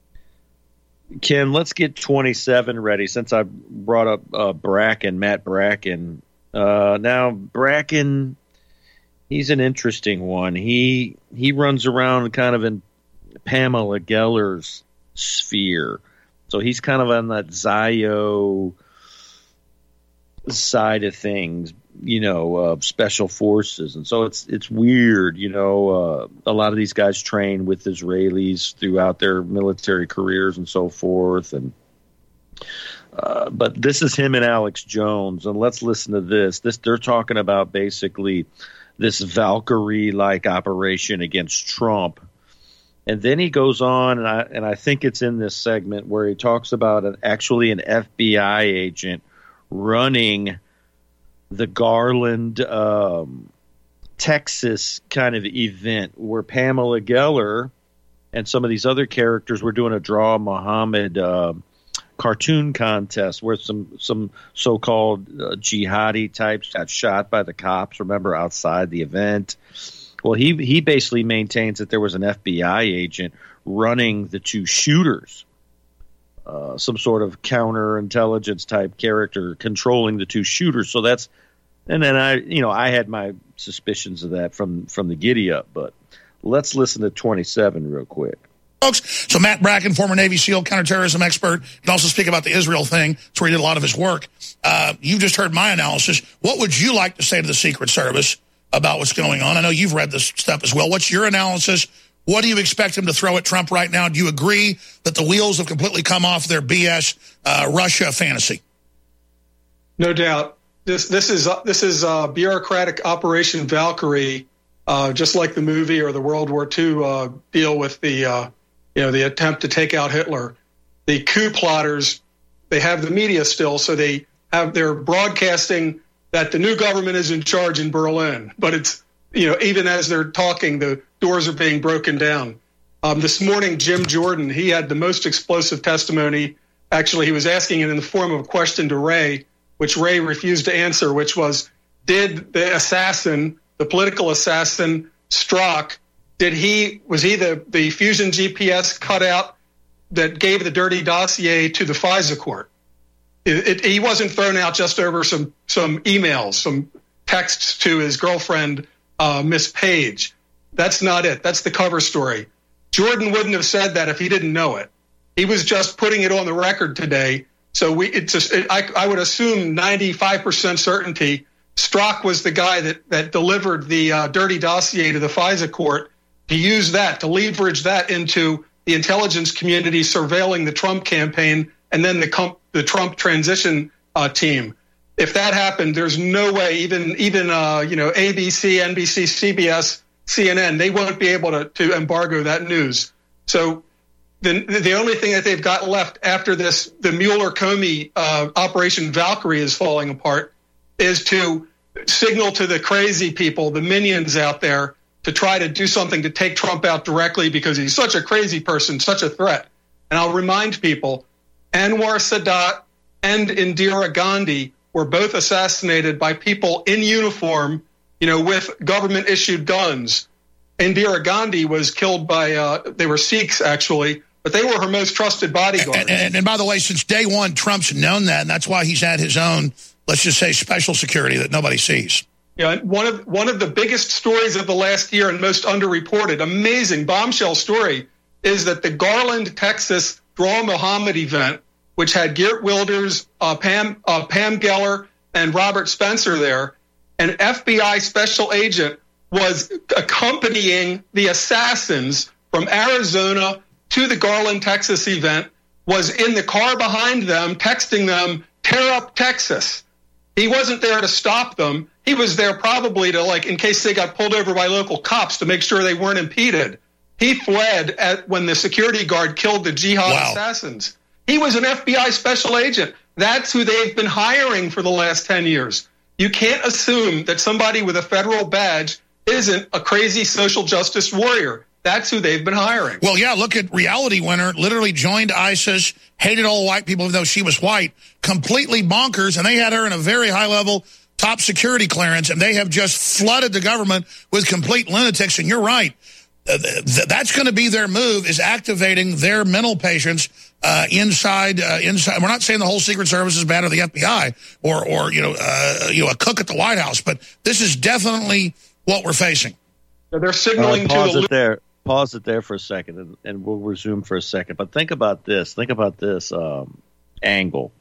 Ken, let's get twenty-seven ready since I brought up uh, Bracken, Matt Bracken. Uh, now, Bracken, he's an interesting one. He he runs around kind of in Pamela Geller's sphere. So he's kind of on that Zio side of things, you know, uh, special forces. And so it's it's weird, you know, uh, a lot of these guys train with Israelis throughout their military careers and so forth. And uh, but this is him and Alex Jones, and let's listen to this. This they're talking about basically this Valkyrie-like operation against Trump. And then he goes on, and I and I think it's in this segment where he talks about an, actually an F B I agent running the Garland, um, Texas kind of event where Pamela Geller and some of these other characters were doing a Draw Muhammad uh, cartoon contest where some some so-called uh, jihadi types got shot by the cops, remember, outside the event. Well, he he basically maintains that there was an F B I agent running the two shooters. Uh, some sort of counterintelligence type character controlling the two shooters. So that's, and then I, you know, I had my suspicions of that from, from the giddy up, but let's listen to twenty-seven real quick. folks. So Matt Bracken, former Navy SEAL counterterrorism expert, can also speak about the Israel thing. That's where he did a lot of his work. Uh, you just heard my analysis. What would you like to say to the Secret Service about what's going on? I know you've read this stuff as well. What's your analysis? What do you expect him to throw at Trump right now? Do you agree that the wheels have completely come off their B S uh, Russia fantasy? No doubt. This this is uh, this is uh, bureaucratic Operation Valkyrie, uh, just like the movie or the World War Two uh, deal with the uh, you know the attempt to take out Hitler. The coup plotters, they have the media still, so they have they're broadcasting that the new government is in charge in Berlin, but it's you know even as they're talking, the doors are being broken down. Um, this morning, Jim Jordan, he had the most explosive testimony. Actually, he was asking it in the form of a question to Ray, which Ray refused to answer, which was, did the assassin, the political assassin, Strzok, did he, was he the, the Fusion G P S cutout that gave the dirty dossier to the FISA court? It, it, he wasn't thrown out just over some, some emails, some texts to his girlfriend, uh, Miss Page. That's not it. That's the cover story. Jordan wouldn't have said that if he didn't know it. He was just putting it on the record today. So we, it's just, it, I, I would assume ninety-five percent certainty Strzok was the guy that, that delivered the uh, dirty dossier to the FISA court to use that, to leverage that into the intelligence community surveilling the Trump campaign and then the, com- the Trump transition uh, team. If that happened, there's no way even, even uh, you know, A B C, N B C, C B S, C N N, they won't be able to, to embargo that news. So the, the only thing that they've got left after this, the Mueller-Comey uh, Operation Valkyrie is falling apart, is to signal to the crazy people, the minions out there, to try to do something to take Trump out directly because he's such a crazy person, such a threat. And I'll remind people, Anwar Sadat and Indira Gandhi were both assassinated by people in uniform, you know, with government-issued guns. Indira Gandhi was killed by, uh, they were Sikhs, actually, but they were her most trusted bodyguards. And, and, and by the way, since day one, Trump's known that, and that's why he's had his own, let's just say, special security that nobody sees. Yeah, one of one of the biggest stories of the last year and most underreported, amazing bombshell story, is that the Garland, Texas Draw Muhammad event, which had Geert Wilders, uh, Pam, uh, Pam Geller, and Robert Spencer there, an F B I special agent was accompanying the assassins from Arizona to the Garland, Texas event, was in the car behind them, texting them, tear up Texas. He wasn't there to stop them. He was there probably to, like, in case they got pulled over by local cops to make sure they weren't impeded. He fled at when the security guard killed the jihad wow. assassins. He was an F B I special agent. That's who they've been hiring for the last ten years. You can't assume that somebody with a federal badge isn't a crazy social justice warrior. That's who they've been hiring. Well, yeah, look at Reality Winner, literally joined ISIS, hated all white people even though she was white, completely bonkers, and they had her in a very high-level top security clearance, and they have just flooded the government with complete lunatics, and you're right. Uh, th- that's going to be their move, is activating their mental patients uh, inside. Uh, inside. We're not saying the whole Secret Service is bad or the F B I or, or you know, uh, you know, a cook at the White House, but this is definitely what we're facing. So they're signaling uh, pause to it there. Pause it there for a second, and, and we'll resume for a second. But think about this. Think about this um, angle.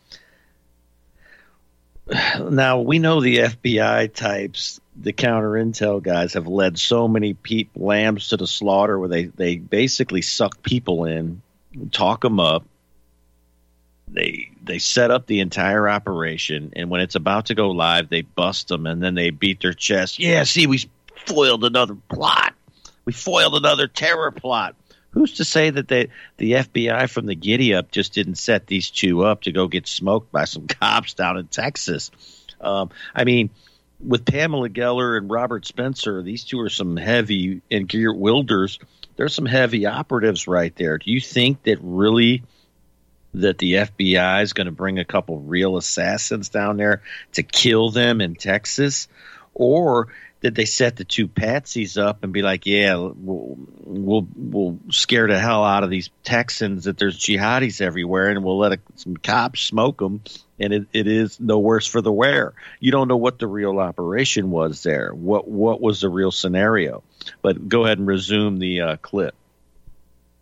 Now, we know the F B I types, the counter intel guys, have led so many pe- lambs to the slaughter where they, they basically suck people in, talk them up. They they set up the entire operation, and when it's about to go live, they bust them, and then they beat their chest. Yeah, see, we foiled another plot. We foiled another terror plot. Who's to say that they, the F B I from the giddy up just didn't set these two up to go get smoked by some cops down in Texas? Um, I mean, with Pamela Geller and Robert Spencer, these two are some heavy, and Geert Wilders, there's some heavy operatives right there. Do you think that really that the F B I is going to bring a couple real assassins down there to kill them in Texas? Or did they set the two patsies up and be like, yeah, we'll, we'll we'll scare the hell out of these Texans that there's jihadis everywhere, and we'll let a, some cops smoke them, and it, it is no worse for the wear. You don't know what the real operation was there. What what was the real scenario? But go ahead and resume the uh, clip.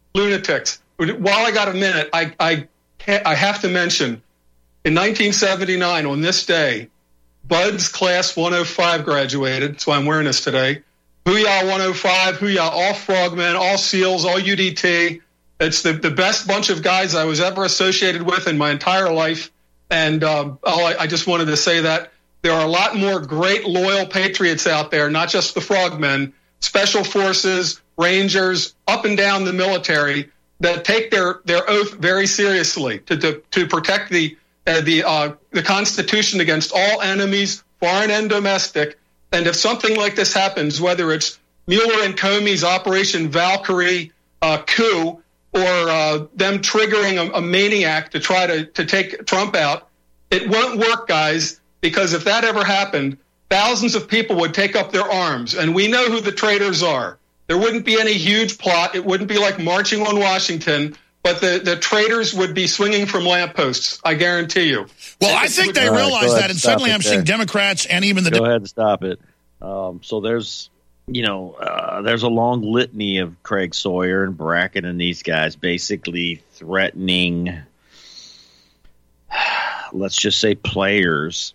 lunatics. While I got a minute, I I, can't, I have to mention, in nineteen seventy-nine, on this day, Bud's class one oh five graduated. That's why I'm wearing this today. Booyah one oh five, Booyah, all frogmen, all SEALs, all U D T. It's the, the best bunch of guys I was ever associated with in my entire life. And um, I, I just wanted to say that there are a lot more great, loyal patriots out there, not just the frogmen, special forces, Rangers, up and down the military, that take their, their oath very seriously to to, to protect the uh, the uh, the Constitution against all enemies, foreign and domestic. And if something like this happens, whether it's Mueller and Comey's Operation Valkyrie uh, coup, or uh, them triggering a, a maniac to try to, to take Trump out, it won't work, guys, because if that ever happened, thousands of people would take up their arms, and we know who the traitors are. There wouldn't be any huge plot. It wouldn't be like marching on Washington, but the, the traitors would be swinging from lampposts, I guarantee you. Well, I think they realize that, and suddenly I'm there. seeing Democrats and even the... Go ahead and stop it. Um, so there's... You know, uh, there's a long litany of Craig Sawyer and Bracken and these guys basically threatening, let's just say, players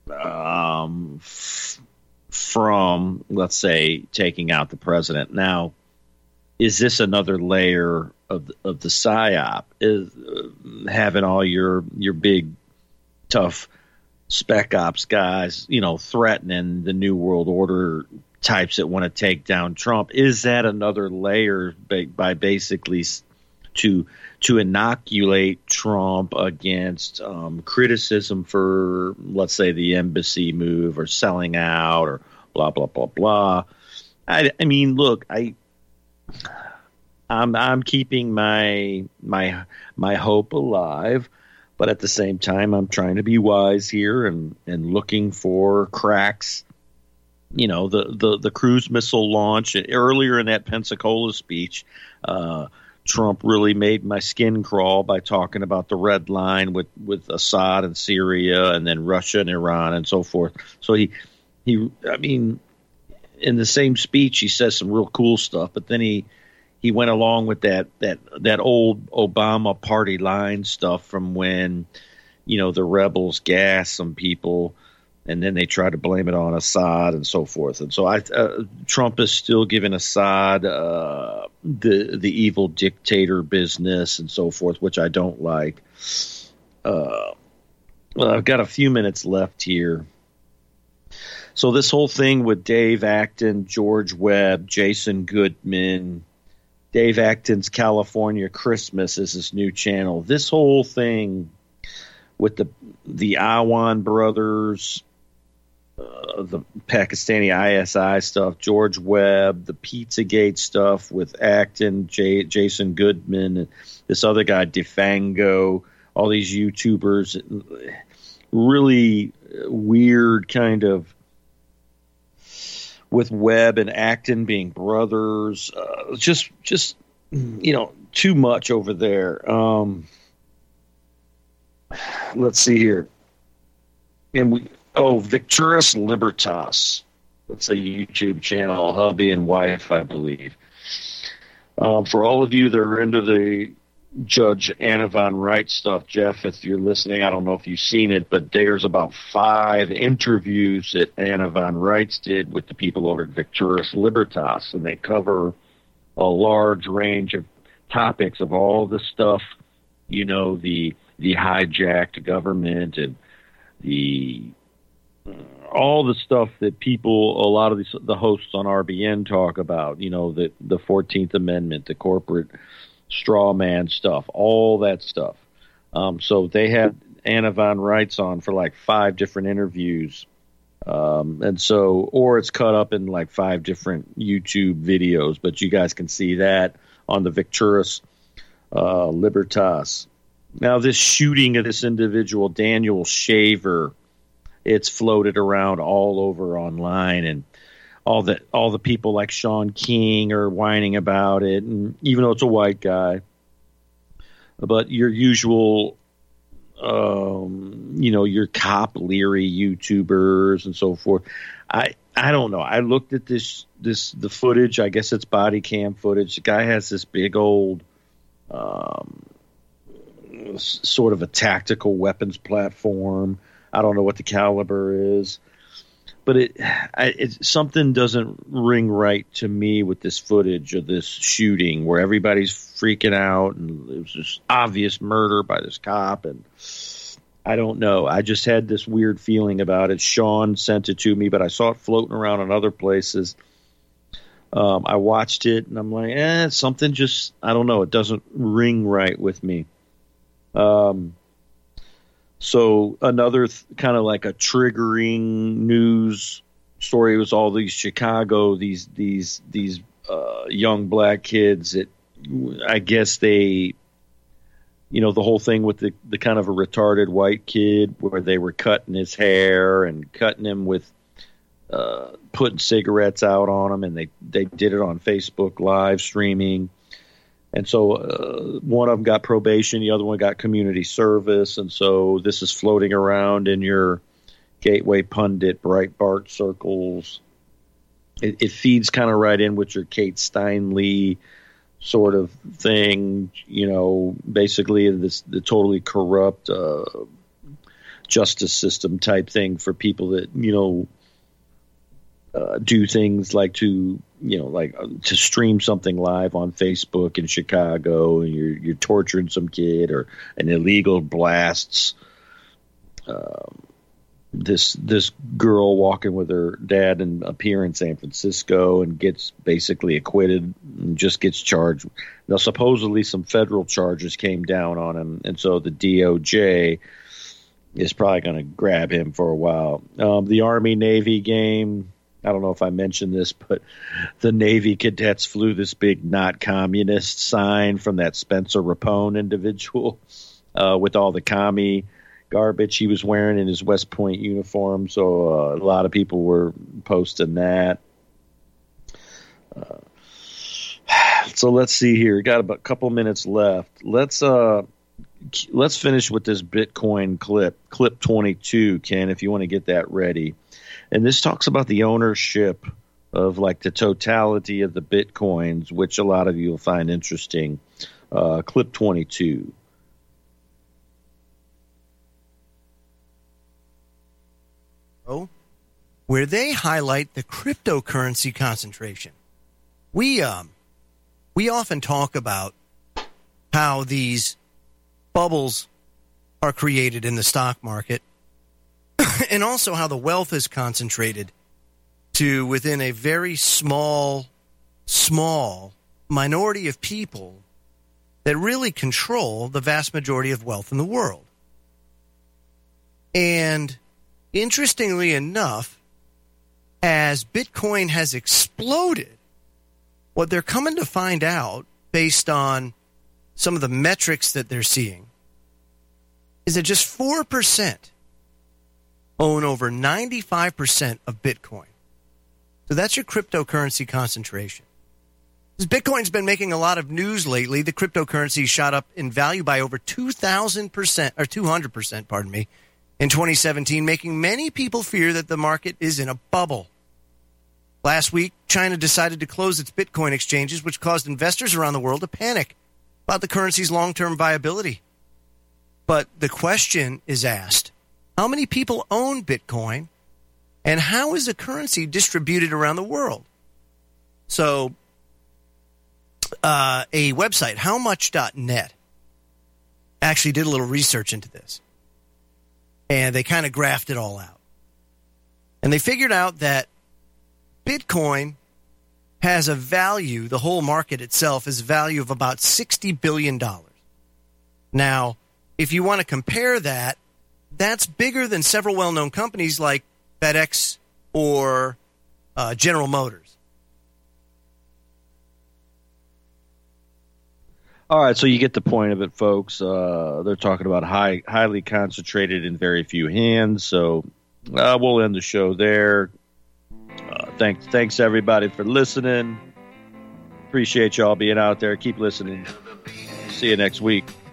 um, f- from, let's say, taking out the president. Now, is this another layer of the, of the psyop? Is uh, having all your your big, tough spec ops guys, you know, threatening the New World Order types that want to take down Trump? Is that another layer by, by basically to to inoculate Trump against um, criticism for, let's say, the embassy move or selling out or blah blah blah blah? I, I mean, look, I I'm I'm keeping my my my hope alive, but at the same time, I'm trying to be wise here and and looking for cracks. You know, the, the, the cruise missile launch earlier in that Pensacola speech, uh, Trump really made my skin crawl by talking about the red line with, with Assad and Syria and then Russia and Iran and so forth. So he, he, I mean, in the same speech, he says some real cool stuff, but then he, he went along with that, that, that old Obama party line stuff from when, you know, the rebels gassed some people, and then they try to blame it on Assad and so forth. And so I, uh, Trump is still giving Assad uh, the the evil dictator business and so forth, which I don't like. Uh, well, I've got a few minutes left here. So this whole thing with Dave Acton, George Webb, Jason Goodman, Dave Acton's California Christmas is his new channel. This whole thing with the the Awan brothers, Uh, the Pakistani I S I stuff, George Webb, the Pizzagate stuff with Acton, J- Jason Goodman, and this other guy, DeFango, all these YouTubers, really weird kind of, with Webb and Acton being brothers, uh, just, just, you know, too much over there. Um, let's see here. And we, Oh, Victoris Libertas. That's a YouTube channel, hubby and wife, I believe. Um, for all of you that are into the Judge Anna Von Wright stuff, Jeff, if you're listening, I don't know if you've seen it, but there's about five interviews that Anna Von Wright did with the people over at Victoris Libertas, and they cover a large range of topics of all the stuff, you know, the the hijacked government and the all the stuff that people, a lot of these, the hosts on R B N talk about, you know, the, the fourteenth Amendment, the corporate straw man stuff, all that stuff. Um, so they had Anna Von Wright on for like five different interviews. Um, and so, or it's cut up in like five different YouTube videos, but you guys can see that on the Victoris uh, Libertas. Now, this shooting of this individual, Daniel Shaver, it's floated around all over online, and all the all the people like Sean King are whining about it, and even though it's a white guy, but your usual, um, you know, your cop leery YouTubers and so forth. I I don't know. I looked at this this the footage. I guess it's body cam footage. The guy has this big old um, sort of a tactical weapons platform. I don't know what the caliber is, but it, I, it something doesn't ring right to me with this footage of this shooting where everybody's freaking out and it was just obvious murder by this cop. And I don't know. I just had this weird feeling about it. Sean sent it to me, but I saw it floating around in other places. Um, I watched it and I'm like, eh, something just, I don't know. It doesn't ring right with me. Um, so another th- kind of like a triggering news story was all these Chicago, these, these, these, uh, young black kids that I guess they, you know, the whole thing with the, the kind of a retarded white kid where they were cutting his hair and cutting him with, uh, putting cigarettes out on him, and they, they did it on Facebook live streaming. And so uh, one of them got probation, the other one got community service. And so this is floating around in your Gateway Pundit, Breitbart circles. It, it feeds kind of right in with your Kate Steinle sort of thing, you know, basically this the totally corrupt uh, justice system type thing for people that, you know, Uh, do things like to, you know, like uh, to stream something live on Facebook in Chicago, and you're you're torturing some kid, or an illegal blasts um, this this girl walking with her dad and appear in San Francisco and gets basically acquitted and just gets charged. Now, supposedly some federal charges came down on him, and so the D O J is probably going to grab him for a while. Um, the Army-Navy game. I don't know if I mentioned this, but the Navy cadets flew this big "not communist" sign from that Spencer Rapone individual uh, with all the commie garbage he was wearing in his West Point uniform. So uh, a lot of people were posting that. Uh, so let's see here. We got about a couple minutes left. Let's uh, let's finish with this Bitcoin clip, clip twenty-two, Ken, if you want to get that ready. And this talks about the ownership of like the totality of the Bitcoins, which a lot of you will find interesting. Uh, clip twenty-two. Oh, where they highlight the cryptocurrency concentration. We um we often talk about how these bubbles are created in the stock market. And also how the wealth is concentrated to within a very small, small minority of people that really control the vast majority of wealth in the world. And interestingly enough, as Bitcoin has exploded, what they're coming to find out based on some of the metrics that they're seeing is that just four percent own over ninety-five percent of Bitcoin. So that's your cryptocurrency concentration. As Bitcoin's been making a lot of news lately, the cryptocurrency shot up in value by over two thousand percent, or two hundred percent, pardon me, in twenty seventeen, making many people fear that the market is in a bubble. Last week, China decided to close its Bitcoin exchanges, which caused investors around the world to panic about the currency's long-term viability. But the question is asked, how many people own Bitcoin, and how is the currency distributed around the world? So, uh, a website, how much dot net, actually did a little research into this. And they kind of graphed it all out. And they figured out that Bitcoin has a value, the whole market itself is a value of about sixty billion dollars. Now, if you want to compare that, that's bigger than several well-known companies like FedEx or uh, General Motors. All right, so you get the point of it, folks. Uh, they're talking about high, highly concentrated in very few hands. So uh, we'll end the show there. Uh, thanks, thanks everybody for listening. Appreciate y'all being out there. Keep listening. See you next week.